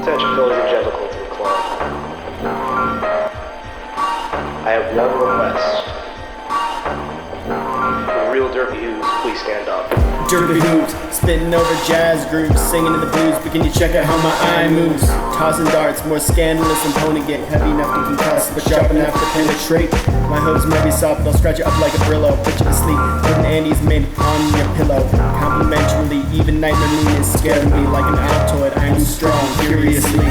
Attention fellow gentle to the club. I have one request. The real Derpy Hooves, please stand up. Derpy Hooves, spitting over jazz grooves, singing in the blues, but can you check out how my eye moves? Tossing darts, more scandalous than pony get, heavy enough to concuss, but sharp enough to penetrate. My hooves might be soft, they'll scratch you up like a Brillo, put you to sleep, putting Andes made on your pillow. Complimentarily, even Nightmare Moon is scaring me like an Altoid. I am strong, curiously.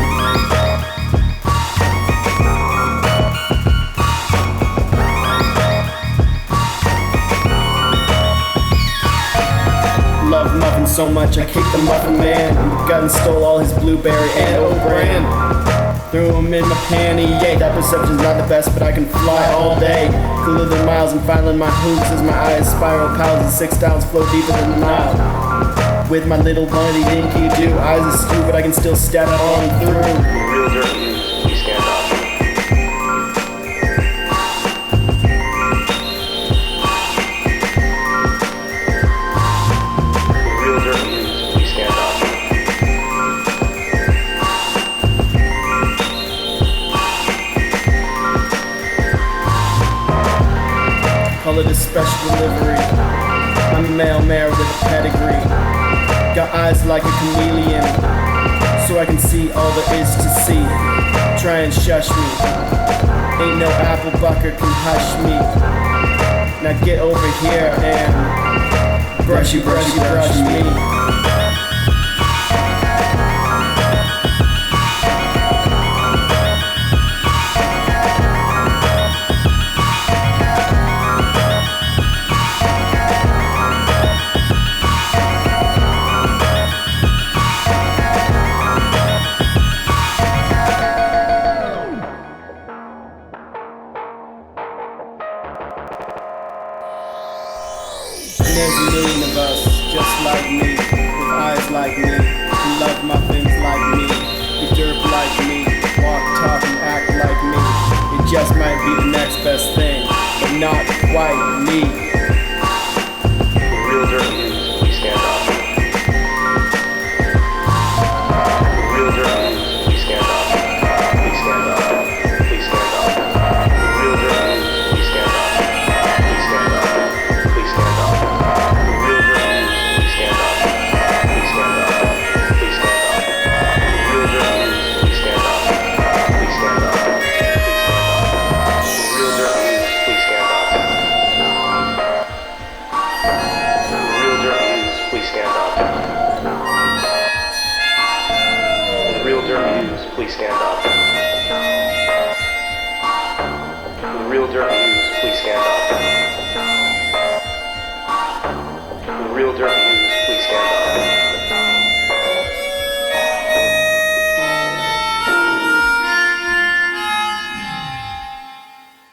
Love muffin so much, I kicked the muffin man. Got and stole all his blueberry and old brand. Threw him in my panty, yeah, that perception's not the best, but I can fly all day. Cooler than miles and filing my hoops as my eyes spiral. Piles and 6 styles flow deeper than the Nile. With my little bunny dinky do, eyes askew, but I can still step on through. Real Derpy Hooves, please stand up. Call it a special delivery. I'm a male mare with a pedigree. Got eyes like a chameleon, so I can see all there is to see. Try and shush me. Ain't no apple bucker can hush me. Now get over here and brush me. There's a million of us, just like me, with eyes like me, who love muffins like me, who derp like me, walk, talk, and act like me. It just might be the next best thing, but not quite me. The real Derpy Hooves, please stand up. The real Derpy Hooves, please stand up. Please stand up. Please stand up. The real Derpy Hooves, please stand up. Please stand up. Please stand up. Please stand up. The real Derpy Hooves, please stand up. The real Derpy Hooves, please stand up.